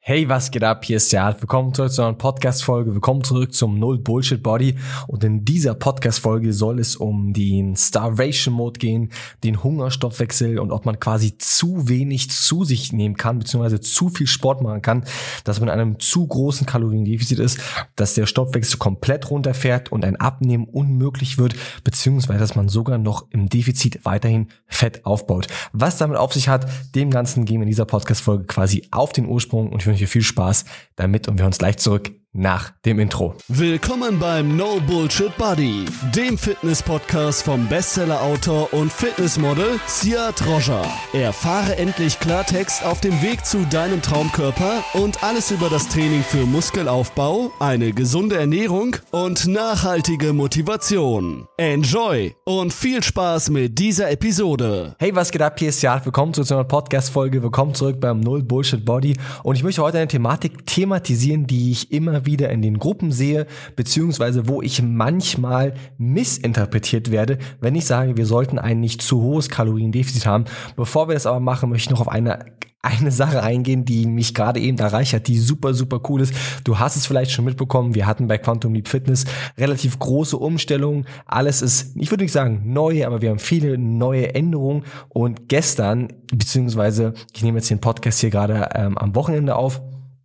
Hey, was geht ab? Hier ist der Art. Willkommen zurück zu einer Podcast-Folge. Willkommen zurück zum Null Bullshit Body. Und in dieser Podcast-Folge soll es um den Starvation-Mode gehen, den Hungerstoffwechsel und ob man quasi zu wenig zu sich nehmen kann, beziehungsweise zu viel Sport machen kann, dass man in einem zu großen Kaloriendefizit ist, dass der Stoffwechsel komplett runterfährt und ein Abnehmen unmöglich wird, beziehungsweise dass man sogar noch im Defizit weiterhin Fett aufbaut. Was damit auf sich hat, dem Ganzen gehen wir in dieser Podcast-Folge quasi auf den Ursprung und ich wünsche dir viel Spaß damit und wir hören uns gleich zurück nach dem Intro. Willkommen beim No Bullshit Body, dem Fitness-Podcast vom Bestseller-Autor und Fitnessmodel Siad Rojah. Erfahre endlich Klartext auf dem Weg zu deinem Traumkörper und alles über das Training für Muskelaufbau, eine gesunde Ernährung und nachhaltige Motivation. Enjoy und viel Spaß mit dieser Episode. Hey, was geht ab? Hier ist Siad. Willkommen zu einer Podcast-Folge. Willkommen zurück beim Null Bullshit Body und ich möchte heute eine Thematik thematisieren, die ich immer wieder in den Gruppen sehe, beziehungsweise wo ich manchmal missinterpretiert werde, wenn ich sage, wir sollten ein nicht zu hohes Kaloriendefizit haben. Bevor wir das aber machen, möchte ich noch auf eine Sache eingehen, die mich gerade eben erreicht hat, die super, super cool ist. Du hast es vielleicht schon mitbekommen, wir hatten bei Quantum Leap Fitness relativ große Umstellungen. Alles ist, ich würde nicht sagen neu, aber wir haben viele neue Änderungen und gestern, beziehungsweise ich nehme jetzt den Podcast hier gerade am Wochenende auf,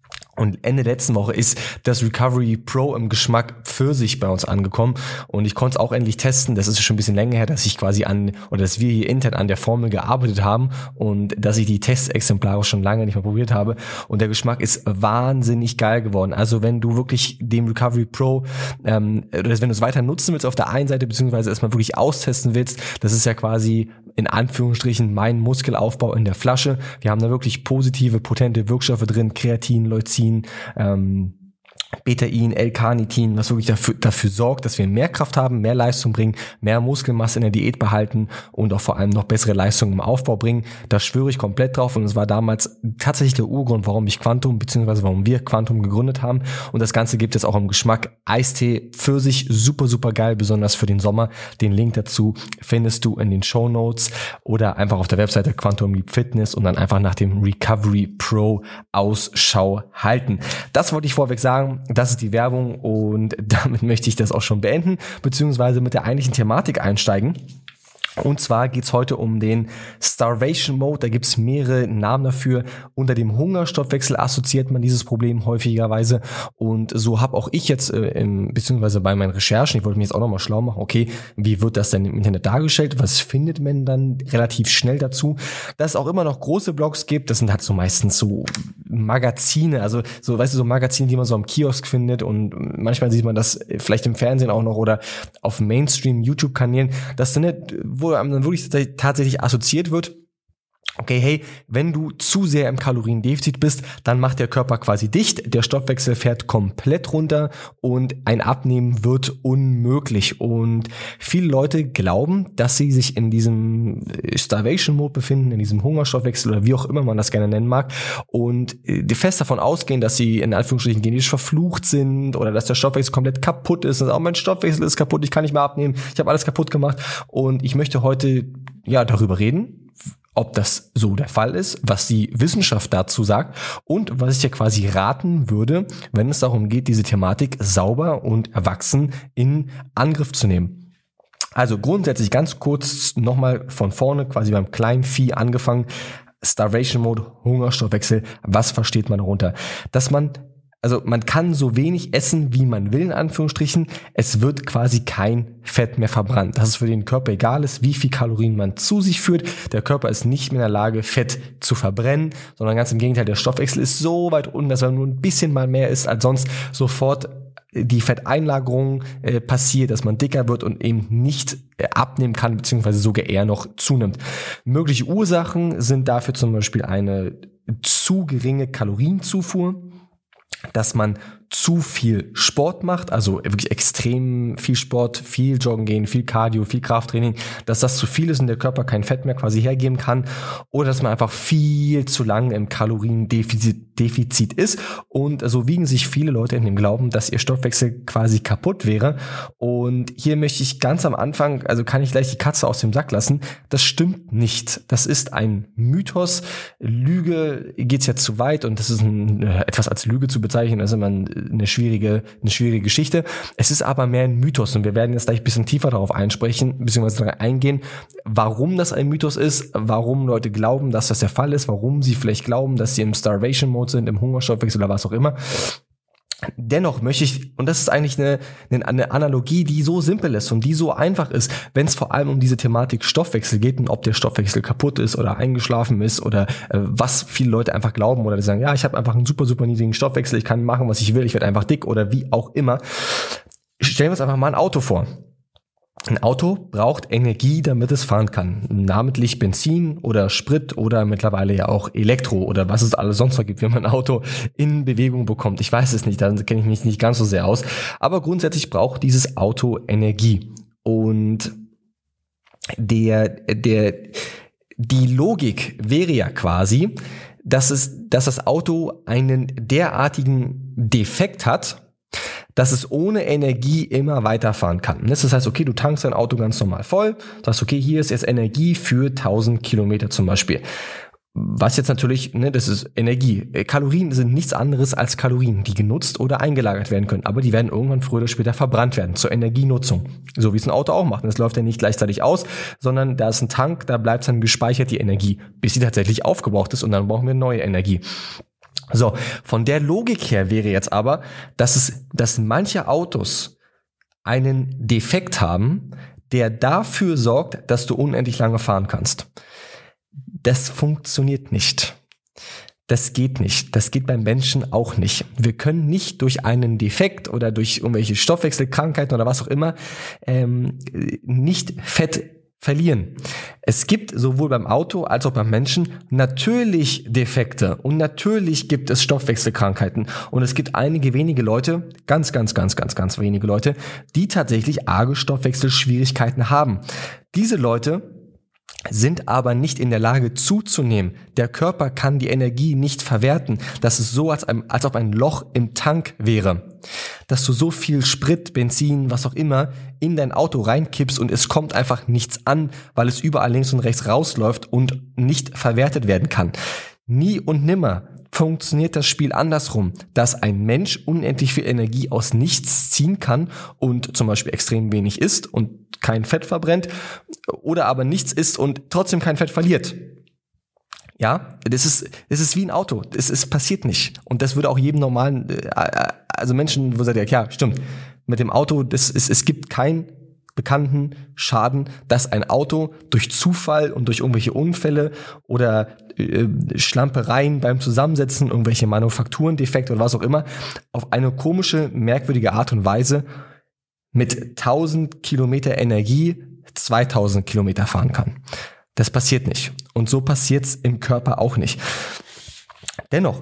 und Ende letzten Woche ist das Recovery Pro im Geschmack Pfirsich bei uns angekommen und ich konnte es auch endlich testen. Das ist schon ein bisschen länger her, dass ich quasi dass wir hier intern an der Formel gearbeitet haben und dass ich die Testexemplare schon lange nicht mehr probiert habe und der Geschmack ist wahnsinnig geil geworden. Also wenn du wirklich dem Recovery Pro, wenn du es weiter nutzen willst auf der einen Seite, beziehungsweise erstmal wirklich austesten willst, das ist ja quasi in Anführungsstrichen mein Muskelaufbau in der Flasche. Wir haben da wirklich positive, potente Wirkstoffe drin, Kreatin, Leucin, Betain, L-Carnitin, was wirklich dafür sorgt, dass wir mehr Kraft haben, mehr Leistung bringen, mehr Muskelmasse in der Diät behalten und auch vor allem noch bessere Leistung im Aufbau bringen. Da schwöre ich komplett drauf und es war damals tatsächlich der Urgrund, warum wir Quantum gegründet haben und das Ganze gibt es auch im Geschmack Eistee, Pfirsich, super, super geil, besonders für den Sommer. Den Link dazu findest du in den Shownotes oder einfach auf der Webseite Quantum Leap Fitness und dann einfach nach dem Recovery Pro Ausschau halten. Das wollte ich vorweg sagen. Das ist die Werbung und damit möchte ich das auch schon beenden, beziehungsweise mit der eigentlichen Thematik einsteigen. Und zwar geht's heute um den Starvation Mode. Da gibt's mehrere Namen dafür. Unter dem Hungerstoffwechsel assoziiert man dieses Problem häufigerweise. Und so habe auch ich jetzt, beziehungsweise bei meinen Recherchen, ich wollte mich jetzt auch nochmal schlau machen, okay, wie wird das denn im Internet dargestellt? Was findet man dann relativ schnell dazu? Dass es auch immer noch große Blogs gibt, das sind halt so meistens so Magazine, also so, weißt du, so Magazine, die man so am Kiosk findet und manchmal sieht man das vielleicht im Fernsehen auch noch oder auf Mainstream-YouTube-Kanälen, das sind nicht, wo einem dann wirklich tatsächlich assoziiert wird, okay, hey, wenn du zu sehr im Kaloriendefizit bist, dann macht der Körper quasi dicht, der Stoffwechsel fährt komplett runter und ein Abnehmen wird unmöglich. Und viele Leute glauben, dass sie sich in diesem Starvation-Mode befinden, in diesem Hungerstoffwechsel oder wie auch immer man das gerne nennen mag und fest davon ausgehen, dass sie in Anführungsstrichen genetisch verflucht sind oder dass der Stoffwechsel komplett kaputt ist. Also, mein Stoffwechsel ist kaputt, ich kann nicht mehr abnehmen, ich habe alles kaputt gemacht und ich möchte heute darüber reden, ob das so der Fall ist, was die Wissenschaft dazu sagt und was ich dir quasi raten würde, wenn es darum geht, diese Thematik sauber und erwachsen in Angriff zu nehmen. Also grundsätzlich ganz kurz nochmal von vorne, quasi beim kleinen Vieh angefangen, Starvation Mode, Hungerstoffwechsel, was versteht man darunter? Man kann so wenig essen, wie man will, in Anführungsstrichen. Es wird quasi kein Fett mehr verbrannt. Dass es für den Körper egal ist, wie viel Kalorien man zu sich führt. Der Körper ist nicht mehr in der Lage, Fett zu verbrennen, sondern ganz im Gegenteil, der Stoffwechsel ist so weit unten, dass wenn nur ein bisschen mal mehr isst als sonst, sofort die Fetteinlagerung passiert, dass man dicker wird und eben nicht abnehmen kann, beziehungsweise sogar eher noch zunimmt. Mögliche Ursachen sind dafür zum Beispiel eine zu geringe Kalorienzufuhr, dass man zu viel Sport macht, also wirklich extrem viel Sport, viel Joggen gehen, viel Cardio, viel Krafttraining, dass das zu viel ist und der Körper kein Fett mehr quasi hergeben kann, oder dass man einfach viel zu lange im Kaloriendefizit ist, und so wiegen sich viele Leute in dem Glauben, dass ihr Stoffwechsel quasi kaputt wäre. Und hier möchte ich ganz am Anfang, also kann ich gleich die Katze aus dem Sack lassen, das stimmt nicht. Das ist ein Mythos. Lüge geht's ja zu weit, und das ist etwas als Lüge zu bezeichnen, das ist immer eine schwierige Geschichte. Es ist aber mehr ein Mythos, und wir werden jetzt gleich ein bisschen tiefer darauf beziehungsweise eingehen, warum das ein Mythos ist, warum Leute glauben, dass das der Fall ist, warum sie vielleicht glauben, dass sie im Starvation-Mode sind, im Hungerstoffwechsel oder was auch immer. Dennoch möchte ich, und das ist eigentlich eine Analogie, die so simpel ist und die so einfach ist, wenn es vor allem um diese Thematik Stoffwechsel geht und ob der Stoffwechsel kaputt ist oder eingeschlafen ist oder was viele Leute einfach glauben oder die sagen, ja, ich habe einfach einen super, super niedrigen Stoffwechsel, ich kann machen, was ich will, ich werde einfach dick oder wie auch immer. Stellen wir uns einfach mal ein Auto vor. Ein Auto braucht Energie, damit es fahren kann. Namentlich Benzin oder Sprit oder mittlerweile ja auch Elektro oder was es alles sonst noch gibt, wenn man ein Auto in Bewegung bekommt. Ich weiß es nicht, da kenne ich mich nicht ganz so sehr aus. Aber grundsätzlich braucht dieses Auto Energie. Und die Logik wäre ja quasi, dass das Auto einen derartigen Defekt hat, dass es ohne Energie immer weiterfahren kann. Das heißt, okay, du tankst dein Auto ganz normal voll, sagst, okay, hier ist jetzt Energie für 1000 Kilometer zum Beispiel. Was jetzt natürlich, das ist Energie. Kalorien sind nichts anderes als Kalorien, die genutzt oder eingelagert werden können. Aber die werden irgendwann früher oder später verbrannt werden zur Energienutzung. So wie es ein Auto auch macht. Das läuft ja nicht gleichzeitig aus, sondern da ist ein Tank, da bleibt dann gespeichert die Energie, bis sie tatsächlich aufgebraucht ist, und dann brauchen wir neue Energie. So, von der Logik her wäre jetzt aber, dass manche Autos einen Defekt haben, der dafür sorgt, dass du unendlich lange fahren kannst. Das funktioniert nicht. Das geht nicht. Das geht beim Menschen auch nicht. Wir können nicht durch einen Defekt oder durch irgendwelche Stoffwechselkrankheiten oder was auch immer nicht Fett verlieren. Es gibt sowohl beim Auto als auch beim Menschen natürlich Defekte, und natürlich gibt es Stoffwechselkrankheiten, und es gibt einige wenige Leute, ganz wenige Leute, die tatsächlich arge Stoffwechselschwierigkeiten haben. Diese Leute sind aber nicht in der Lage zuzunehmen. Der Körper kann die Energie nicht verwerten. Das ist so, als ob ein Loch im Tank wäre. Dass du so viel Sprit, Benzin, was auch immer in dein Auto reinkippst und es kommt einfach nichts an, weil es überall links und rechts rausläuft und nicht verwertet werden kann. Nie und nimmer funktioniert das Spiel andersrum, dass ein Mensch unendlich viel Energie aus nichts ziehen kann und zum Beispiel extrem wenig isst und kein Fett verbrennt, oder aber nichts isst und trotzdem kein Fett verliert. Ja, das ist wie ein Auto. Es passiert nicht. Und das würde auch jedem normalen, also Menschen, wo sagt ihr, ja, stimmt, mit dem Auto, es gibt keinen bekannten Schaden, dass ein Auto durch Zufall und durch irgendwelche Unfälle oder Schlampereien beim Zusammensetzen, irgendwelche Manufakturendefekte oder was auch immer, auf eine komische, merkwürdige Art und Weise mit 1000 Kilometer Energie 2000 Kilometer fahren kann. Das passiert nicht. Und so passiert's im Körper auch nicht. Dennoch,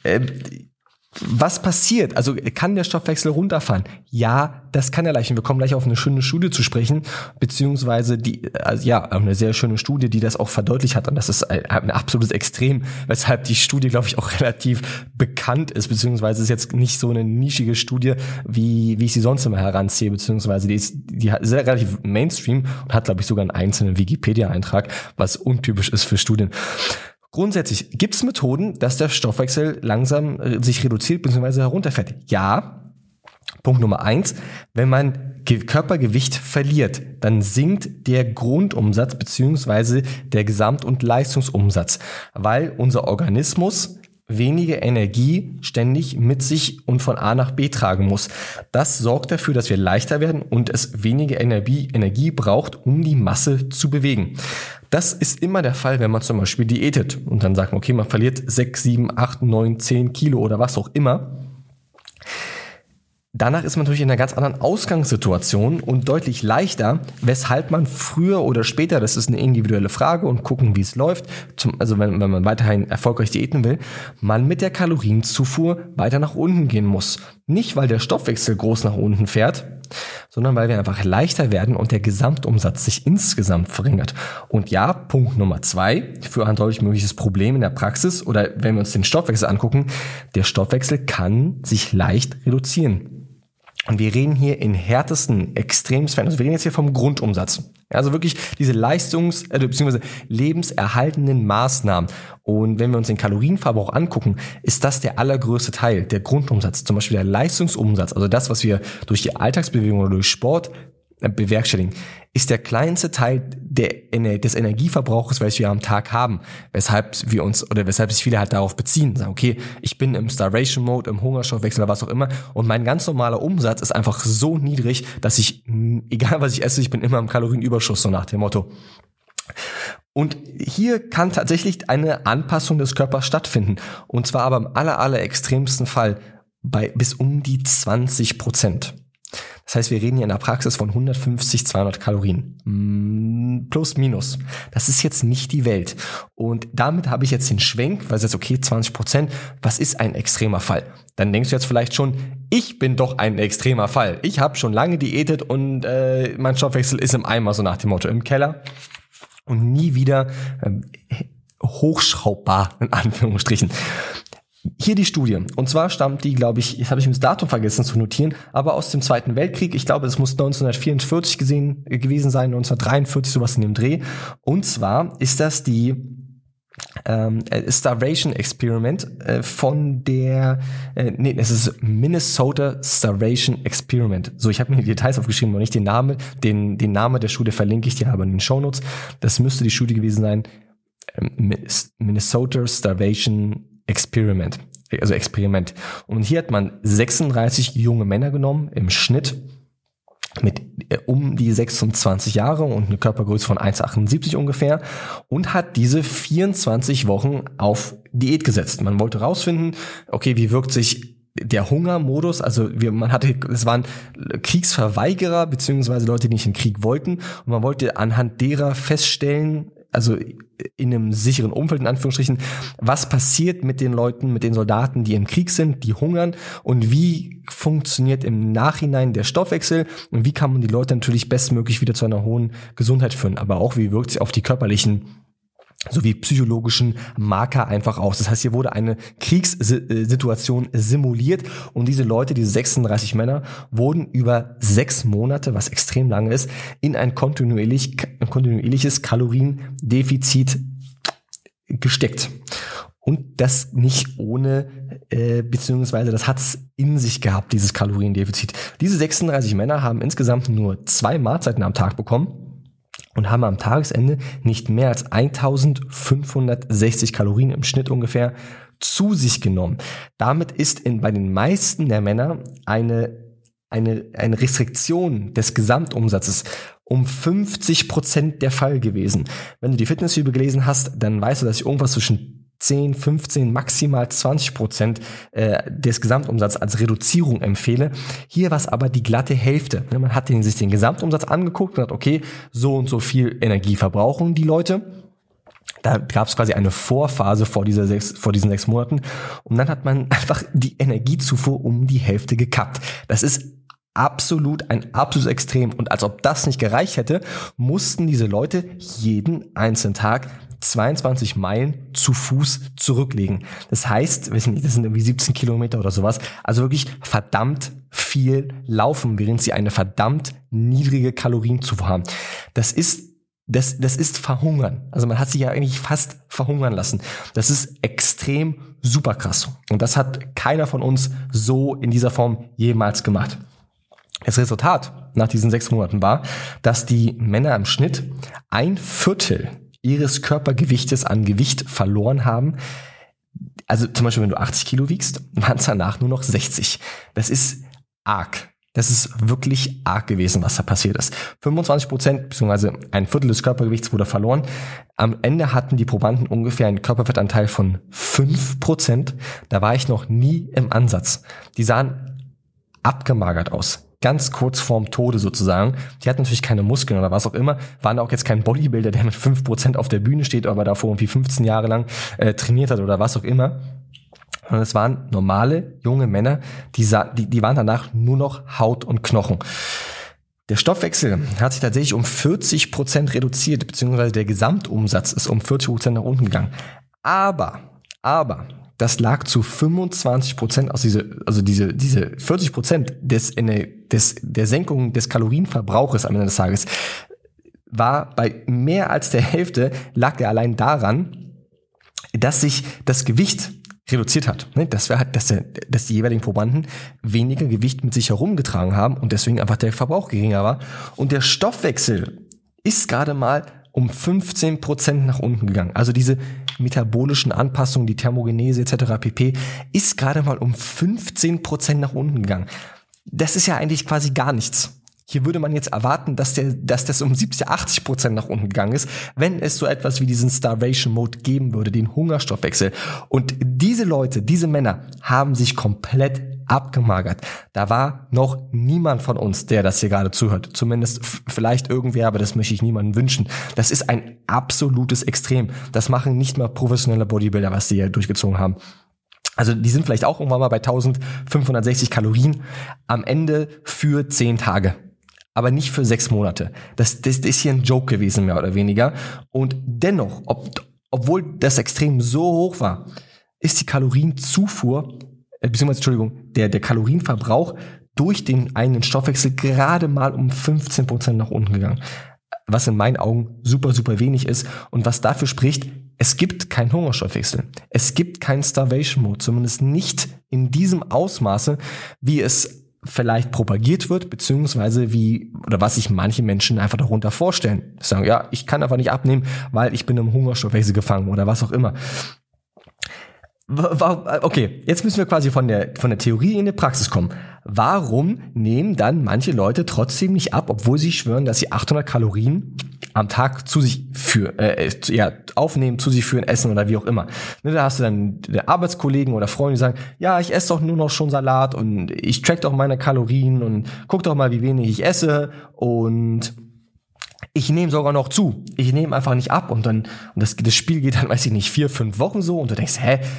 was passiert? Also kann der Stoffwechsel runterfahren? Ja, das kann er leicht. Und wir kommen gleich auf eine schöne Studie zu sprechen, beziehungsweise eine sehr schöne Studie, die das auch verdeutlicht hat. Und das ist ein absolutes Extrem, weshalb die Studie, glaube ich, auch relativ bekannt ist, beziehungsweise ist jetzt nicht so eine nischige Studie, wie ich sie sonst immer heranziehe, beziehungsweise die ist relativ Mainstream und hat, glaube ich, sogar einen einzelnen Wikipedia-Eintrag, was untypisch ist für Studien. Grundsätzlich gibt es Methoden, dass der Stoffwechsel langsam sich reduziert bzw. herunterfährt. Ja, Punkt Nummer 1, wenn man Körpergewicht verliert, dann sinkt der Grundumsatz bzw. der Gesamt- und Leistungsumsatz, weil unser Organismus weniger Energie ständig mit sich und von A nach B tragen muss. Das sorgt dafür, dass wir leichter werden und es weniger Energie braucht, um die Masse zu bewegen. Das ist immer der Fall, wenn man zum Beispiel diätet und dann sagt man, okay, man verliert 6, 7, 8, 9, 10 Kilo oder was auch immer. Danach ist man natürlich in einer ganz anderen Ausgangssituation und deutlich leichter, weshalb man früher oder später, das ist eine individuelle Frage und gucken, wie es läuft, also wenn man weiterhin erfolgreich diäten will, man mit der Kalorienzufuhr weiter nach unten gehen muss. Nicht, weil der Stoffwechsel groß nach unten fährt, sondern weil wir einfach leichter werden und der Gesamtumsatz sich insgesamt verringert. Und ja, Punkt Nummer 2, für ein deutlich mögliches Problem in der Praxis oder wenn wir uns den Stoffwechsel angucken, der Stoffwechsel kann sich leicht reduzieren. Und wir reden hier in härtesten Extremsfällen, also wir reden jetzt hier vom Grundumsatz. Also wirklich diese bzw. lebenserhaltenden Maßnahmen. Und wenn wir uns den Kalorienverbrauch angucken, ist das der allergrößte Teil, der Grundumsatz. Zum Beispiel der Leistungsumsatz, also das, was wir durch die Alltagsbewegung oder durch Sport bewerkstelligen, ist der kleinste Teil des Energieverbrauchs, welches wir am Tag haben, weshalb sich viele halt darauf beziehen, sagen, okay, ich bin im Starvation Mode, im Hungerstoffwechsel oder was auch immer und mein ganz normaler Umsatz ist einfach so niedrig, dass ich, egal was ich esse, ich bin immer im Kalorienüberschuss, so nach dem Motto. Und hier kann tatsächlich eine Anpassung des Körpers stattfinden, und zwar aber im aller extremsten Fall bei bis um die 20%. Das heißt, wir reden hier in der Praxis von 150, 200 Kalorien. Plus, minus. Das ist jetzt nicht die Welt. Und damit habe ich jetzt den Schwenk, weil es jetzt okay, 20%, was ist ein extremer Fall? Dann denkst du jetzt vielleicht schon, ich bin doch ein extremer Fall. Ich habe schon lange diätet und mein Stoffwechsel ist im Eimer, so nach dem Motto, im Keller. Und nie wieder hochschraubbar, in Anführungsstrichen. Hier die Studie. Und zwar stammt die, glaube ich, jetzt habe ich das Datum vergessen zu notieren, aber aus dem Zweiten Weltkrieg. Ich glaube, es muss 1944 gewesen sein, 1943, sowas in dem Dreh. Und zwar ist das die Starvation Experiment von der, es ist Minnesota Starvation Experiment. So, ich habe mir die Details aufgeschrieben, aber nicht den Namen. Den Namen der Studie verlinke ich dir aber in den Shownotes. Das müsste die Studie gewesen sein. Minnesota Starvation Experiment. Und hier hat man 36 junge Männer genommen, im Schnitt mit um die 26 Jahre und eine Körpergröße von 1,78 ungefähr und hat diese 24 Wochen auf Diät gesetzt. Man wollte rausfinden, okay, wie wirkt sich der Hungermodus, es waren Kriegsverweigerer beziehungsweise Leute, die nicht in den Krieg wollten, und man wollte anhand derer feststellen, also in einem sicheren Umfeld, in Anführungsstrichen, was passiert mit den Leuten, mit den Soldaten, die im Krieg sind, die hungern, und wie funktioniert im Nachhinein der Stoffwechsel und wie kann man die Leute natürlich bestmöglich wieder zu einer hohen Gesundheit führen, aber auch wie wirkt sie auf die körperlichen sowie psychologischen Marker einfach aus. Das heißt, hier wurde eine Kriegssituation simuliert und diese Leute, diese 36 Männer, wurden über 6 Monate, was extrem lange ist, in ein kontinuierliches Kaloriendefizit gesteckt. Und das nicht ohne, beziehungsweise das hat's in sich gehabt, dieses Kaloriendefizit. Diese 36 Männer haben insgesamt nur 2 Mahlzeiten am Tag bekommen und haben am Tagesende nicht mehr als 1560 Kalorien im Schnitt ungefähr zu sich genommen. Damit ist bei den meisten der Männer eine Restriktion des Gesamtumsatzes um 50% der Fall gewesen. Wenn du die Fitnessbibel gelesen hast, dann weißt du, dass ich irgendwas zwischen 10, 15, maximal 20% des Gesamtumsatzes als Reduzierung empfehle. Hier war es aber die glatte Hälfte. Man hat sich den Gesamtumsatz angeguckt und hat, okay, so und so viel Energie verbrauchen die Leute. Da gab es quasi eine Vorphase vor diesen 6 Monaten. Und dann hat man einfach die Energiezufuhr um die Hälfte gekappt. Das ist ein absolutes Extrem. Und als ob das nicht gereicht hätte, mussten diese Leute jeden einzelnen Tag 22 Meilen zu Fuß zurücklegen. Das heißt, das sind irgendwie 17 Kilometer oder sowas. Also wirklich verdammt viel laufen, während sie eine verdammt niedrige Kalorienzufuhr haben. Das ist Verhungern. Also man hat sich ja eigentlich fast verhungern lassen. Das ist extrem super krass. Und das hat keiner von uns so in dieser Form jemals gemacht. Das Resultat nach diesen 6 Monaten war, dass die Männer im Schnitt 1/4 ihres Körpergewichtes an Gewicht verloren haben. Also zum Beispiel, wenn du 80 Kilo wiegst, waren es danach nur noch 60. Das ist arg. Das ist wirklich arg gewesen, was da passiert ist. 25% bzw. 1/4 des Körpergewichts wurde verloren. Am Ende hatten die Probanden ungefähr einen Körperfettanteil von 5%. Da war ich noch nie im Ansatz. Die sahen abgemagert aus. Ganz kurz vorm Tode sozusagen. Die hatten natürlich keine Muskeln oder was auch immer, waren auch jetzt kein Bodybuilder, der mit 5% auf der Bühne steht, aber davor irgendwie 15 Jahre lang trainiert hat oder was auch immer. Und es waren normale, junge Männer, die waren danach nur noch Haut und Knochen. Der Stoffwechsel hat sich tatsächlich um 40% reduziert, beziehungsweise der Gesamtumsatz ist um 40% nach unten gegangen. Aber, das lag zu 25% diese 40% der Senkung des Kalorienverbrauches am Ende des Tages war bei mehr als der Hälfte, lag der allein daran, dass sich das Gewicht reduziert hat. Das wäre halt, dass die jeweiligen Probanden weniger Gewicht mit sich herumgetragen haben und deswegen einfach der Verbrauch geringer war. Und der Stoffwechsel ist gerade mal um 15% nach unten gegangen. Also diese metabolischen Anpassungen, die Thermogenese etc. pp. ist gerade mal um 15% nach unten gegangen. Das ist ja eigentlich quasi gar nichts. Hier würde man jetzt erwarten, dass das um 70-80% nach unten gegangen ist, wenn es so etwas wie diesen Starvation Mode geben würde, den Hungerstoffwechsel. Und diese Leute, diese Männer haben sich komplett abgemagert. Da war noch niemand von uns, der das hier gerade zuhört. Zumindest vielleicht irgendwer, aber das möchte ich niemandem wünschen. Das ist ein absolutes Extrem. Das machen nicht mal professionelle Bodybuilder, was sie hier durchgezogen haben. Also die sind vielleicht auch irgendwann mal bei 1560 Kalorien am Ende für 10 Tage. Aber nicht für 6 Monate. Das ist hier ein Joke gewesen, mehr oder weniger. Und dennoch, obwohl das Extrem so hoch war, ist die Kalorienzufuhr, der Kalorienverbrauch durch den eigenen Stoffwechsel gerade mal um 15% nach unten gegangen. Was in meinen Augen super, super wenig ist und was dafür spricht, es gibt keinen Hungerstoffwechsel. Es gibt keinen Starvation Mode, zumindest nicht in diesem Ausmaße, wie es vielleicht propagiert wird, beziehungsweise was sich manche Menschen einfach darunter vorstellen. Sagen, ja, ich kann einfach nicht abnehmen, weil ich bin im Hungerstoffwechsel gefangen oder was auch immer. Okay, jetzt müssen wir quasi von der Theorie in die Praxis kommen. Warum nehmen dann manche Leute trotzdem nicht ab, obwohl sie schwören, dass sie 800 Kalorien am Tag zu sich aufnehmen, zu sich führen, essen oder wie auch immer. Da hast du dann Arbeitskollegen oder Freunde, die sagen, ja, ich esse doch nur noch schon Salat und ich track doch meine Kalorien und guck doch mal, wie wenig ich esse und ich nehme sogar noch zu. Ich nehme einfach nicht ab und das Spiel geht dann, 4-5 Wochen so und du denkst,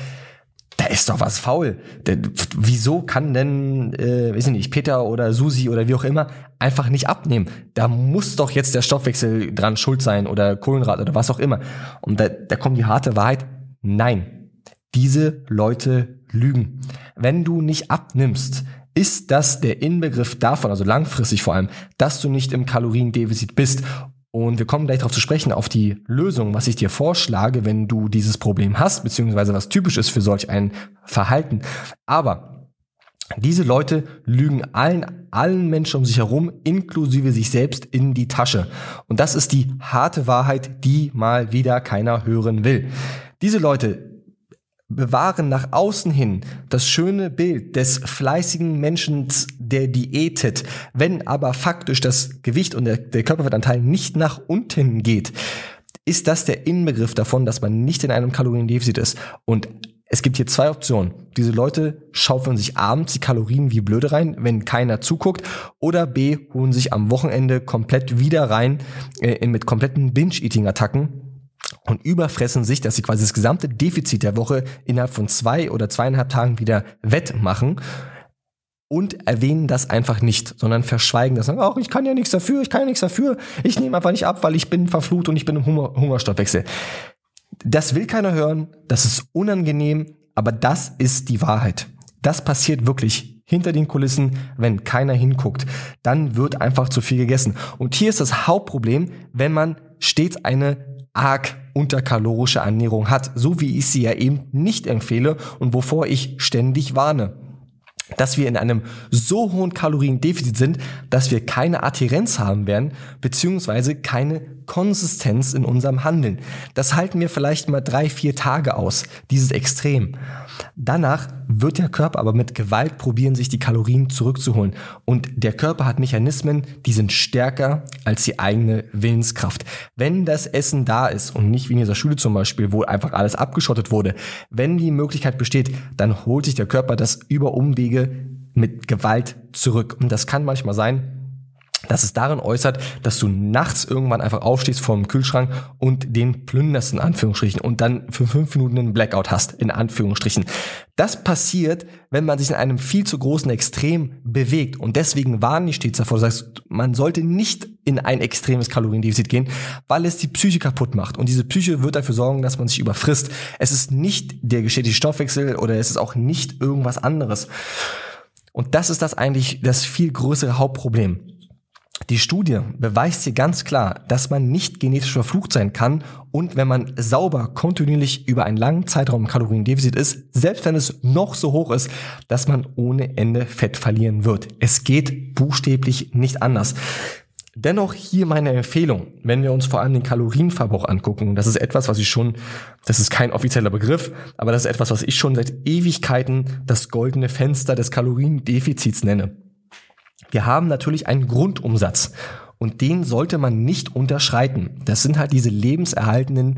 da ist doch was faul. Wieso kann denn, Peter oder Susi oder wie auch immer einfach nicht abnehmen? Da muss doch jetzt der Stoffwechsel dran schuld sein oder Kohlenhydrate oder was auch immer. Und da kommt die harte Wahrheit. Nein, diese Leute lügen. Wenn du nicht abnimmst, ist das der Inbegriff davon, also langfristig vor allem, dass du nicht im Kaloriendefizit bist. Und wir kommen gleich darauf zu sprechen, auf die Lösung, was ich dir vorschlage, wenn du dieses Problem hast, beziehungsweise was typisch ist für solch ein Verhalten. Aber diese Leute lügen allen Menschen um sich herum, inklusive sich selbst, in die Tasche. Und das ist die harte Wahrheit, die mal wieder keiner hören will. Diese Leute bewahren nach außen hin das schöne Bild des fleißigen Menschen, der diätet. Wenn aber faktisch das Gewicht und der Körperfettanteil nicht nach unten geht, ist das der Inbegriff davon, dass man nicht in einem Kaloriendefizit ist. Und es gibt hier 2 Optionen. Diese Leute schaufeln sich abends die Kalorien wie blöde rein, wenn keiner zuguckt. Oder B, holen sich am Wochenende komplett wieder rein mit kompletten Binge-Eating-Attacken und überfressen sich, dass sie quasi das gesamte Defizit der Woche innerhalb von 2 oder 2,5 Tagen wieder wettmachen und erwähnen das einfach nicht, sondern verschweigen das. Sagen, ich kann ja nichts dafür, ich nehme einfach nicht ab, weil ich bin verflucht und ich bin im Hungerstoffwechsel. Das will keiner hören, das ist unangenehm, aber das ist die Wahrheit. Das passiert wirklich hinter den Kulissen, wenn keiner hinguckt. Dann wird einfach zu viel gegessen. Und hier ist das Hauptproblem, wenn man stets eine arg unterkalorische Ernährung hat, so wie ich sie ja eben nicht empfehle und wovor ich ständig warne. Dass wir in einem so hohen Kaloriendefizit sind, dass wir keine Adhärenz haben werden, beziehungsweise keine Konsistenz in unserem Handeln. Das halten wir vielleicht mal 3-4 Tage aus, dieses Extrem. Danach wird der Körper aber mit Gewalt probieren, sich die Kalorien zurückzuholen. Und der Körper hat Mechanismen, die sind stärker als die eigene Willenskraft. Wenn das Essen da ist und nicht wie in dieser Schule zum Beispiel, wo einfach alles abgeschottet wurde, wenn die Möglichkeit besteht, dann holt sich der Körper das über Umwege mit Gewalt zurück. Und das kann manchmal sein, dass es darin äußert, dass du nachts irgendwann einfach aufstehst vor dem Kühlschrank und den plünderst in Anführungsstrichen und dann für 5 Minuten einen Blackout hast, in Anführungsstrichen. Das passiert, wenn man sich in einem viel zu großen Extrem bewegt, und deswegen warnen die stets davor, du sagst, man sollte nicht in ein extremes Kaloriendefizit gehen, weil es die Psyche kaputt macht, und diese Psyche wird dafür sorgen, dass man sich überfrisst. Es ist nicht der geschädigte Stoffwechsel oder es ist auch nicht irgendwas anderes. Und das ist eigentlich das viel größere Hauptproblem. Die Studie beweist hier ganz klar, dass man nicht genetisch verflucht sein kann, und wenn man sauber, kontinuierlich über einen langen Zeitraum im Kaloriendefizit ist, selbst wenn es noch so hoch ist, dass man ohne Ende Fett verlieren wird. Es geht buchstäblich nicht anders. Dennoch hier meine Empfehlung, wenn wir uns vor allem den Kalorienverbrauch angucken. Das ist etwas, das ist kein offizieller Begriff, aber das ist etwas, was ich schon seit Ewigkeiten das goldene Fenster des Kaloriendefizits nenne. Wir haben natürlich einen Grundumsatz, und den sollte man nicht unterschreiten. Das sind halt dieser lebenserhaltende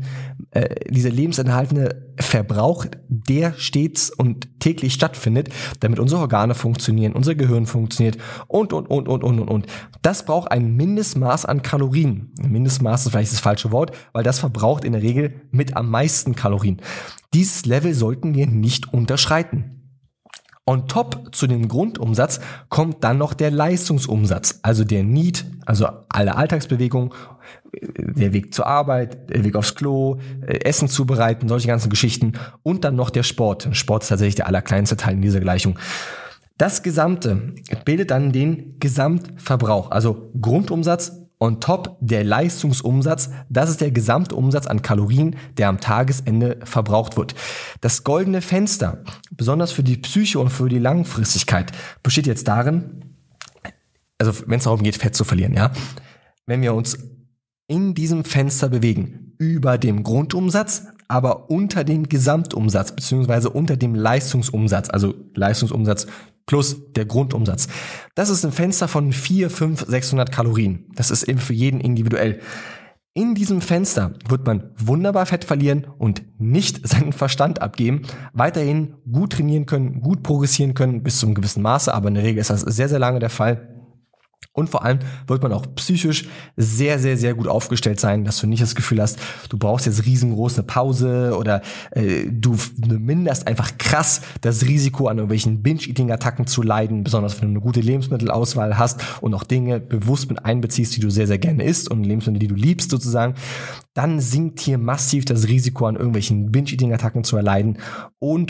Verbrauch, der stets und täglich stattfindet, damit unsere Organe funktionieren, unser Gehirn funktioniert und. Das braucht ein Mindestmaß an Kalorien. Mindestmaß ist vielleicht das falsche Wort, weil das verbraucht in der Regel mit am meisten Kalorien. Dieses Level sollten wir nicht unterschreiten. On top zu dem Grundumsatz kommt dann noch der Leistungsumsatz, also der Need, also alle Alltagsbewegungen, der Weg zur Arbeit, der Weg aufs Klo, Essen zubereiten, solche ganzen Geschichten, und dann noch der Sport. Sport ist tatsächlich der allerkleinste Teil in dieser Gleichung. Das Gesamte bildet dann den Gesamtverbrauch, also Grundumsatz on top der Leistungsumsatz. Das ist der Gesamtumsatz an Kalorien, der am Tagesende verbraucht wird. Das goldene Fenster, besonders für die Psyche und für die Langfristigkeit, besteht jetzt darin, also wenn es darum geht, Fett zu verlieren, ja, wenn wir uns in diesem Fenster bewegen, über dem Grundumsatz, aber unter dem Gesamtumsatz, beziehungsweise unter dem Leistungsumsatz, also Leistungsumsatz plus der Grundumsatz. Das ist ein Fenster von 400, 500, 600 Kalorien. Das ist eben für jeden individuell. In diesem Fenster wird man wunderbar Fett verlieren und nicht seinen Verstand abgeben, weiterhin gut trainieren können, gut progressieren können bis zu einem gewissen Maße, aber in der Regel ist das sehr, sehr lange der Fall. Und vor allem wird man auch psychisch sehr, sehr, sehr gut aufgestellt sein, dass du nicht das Gefühl hast, du brauchst jetzt riesengroß eine Pause oder du minderst einfach krass das Risiko, an irgendwelchen Binge-Eating-Attacken zu leiden, besonders wenn du eine gute Lebensmittelauswahl hast und auch Dinge bewusst mit einbeziehst, die du sehr, sehr gerne isst und Lebensmittel, die du liebst sozusagen. Dann sinkt hier massiv das Risiko, an irgendwelchen Binge-Eating-Attacken zu erleiden und.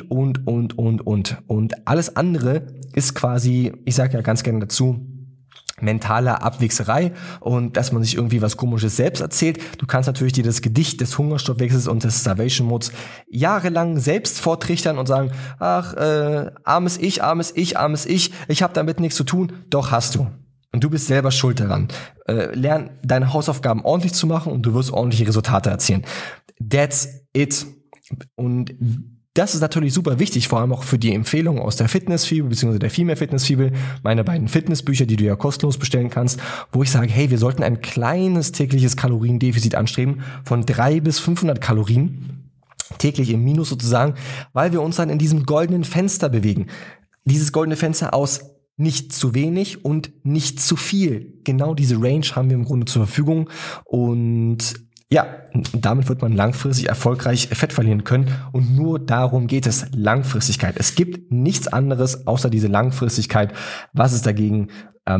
Und alles andere ist quasi, ich sage ja ganz gerne dazu, mentale Abwichserei und dass man sich irgendwie was Komisches selbst erzählt. Du kannst natürlich dir das Gedicht des Hungerstoffwechsels und des Starvation Modes jahrelang selbst vortrichtern und sagen, ach, armes Ich, ich habe damit nichts zu tun. Doch hast du. Und du bist selber schuld daran. Lern deine Hausaufgaben ordentlich zu machen und du wirst ordentliche Resultate erzielen. That's it. Und das ist natürlich super wichtig, vor allem auch für die Empfehlungen aus der Fitnessfibel bzw. der Female Fitnessfibel, meine beiden Fitnessbücher, die du ja kostenlos bestellen kannst, wo ich sage, hey, wir sollten ein kleines tägliches Kaloriendefizit anstreben von 300 bis 500 Kalorien täglich im Minus sozusagen, weil wir uns dann in diesem goldenen Fenster bewegen. Dieses goldene Fenster aus nicht zu wenig und nicht zu viel. Genau diese Range haben wir im Grunde zur Verfügung und ja, damit wird man langfristig erfolgreich Fett verlieren können und nur darum geht es, Langfristigkeit. Es gibt nichts anderes außer diese Langfristigkeit. Was es dagegen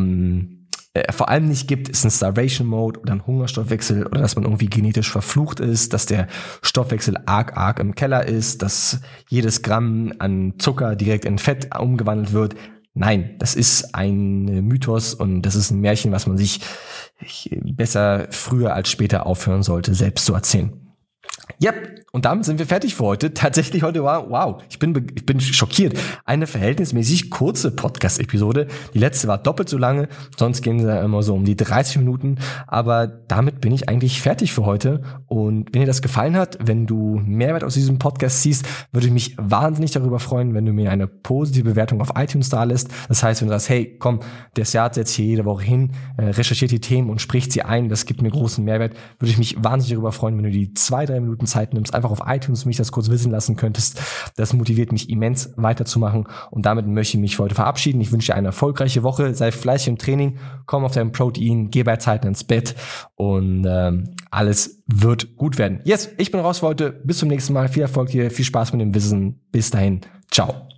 vor allem nicht gibt, ist ein Starvation Mode oder ein Hungerstoffwechsel oder dass man irgendwie genetisch verflucht ist, dass der Stoffwechsel arg im Keller ist, dass jedes Gramm an Zucker direkt in Fett umgewandelt wird. Nein, das ist ein Mythos und das ist ein Märchen, was man sich besser früher als später aufhören sollte, selbst zu erzählen. Ja, und damit sind wir fertig für heute. Tatsächlich heute war, wow, ich bin schockiert. Eine verhältnismäßig kurze Podcast-Episode. Die letzte war doppelt so lange, sonst gehen sie ja immer so um die 30 Minuten. Aber damit bin ich eigentlich fertig für heute. Und wenn dir das gefallen hat, wenn du Mehrwert aus diesem Podcast ziehst, würde ich mich wahnsinnig darüber freuen, wenn du mir eine positive Bewertung auf iTunes da lässt. Das heißt, wenn du sagst, hey, komm, der Siad setzt hier jede Woche hin, recherchiert die Themen und spricht sie ein, das gibt mir großen Mehrwert, würde ich mich wahnsinnig darüber freuen, wenn du die 2-3 Minuten Minuten Zeit nimmst, einfach auf iTunes mich das kurz wissen lassen könntest. Das motiviert mich immens weiterzumachen und damit möchte ich mich für heute verabschieden. Ich wünsche dir eine erfolgreiche Woche, sei fleißig im Training, komm auf dein Protein, geh bei Zeiten ins Bett und alles wird gut werden. Yes, ich bin raus für heute. Bis zum nächsten Mal. Viel Erfolg hier, viel Spaß mit dem Wissen. Bis dahin. Ciao.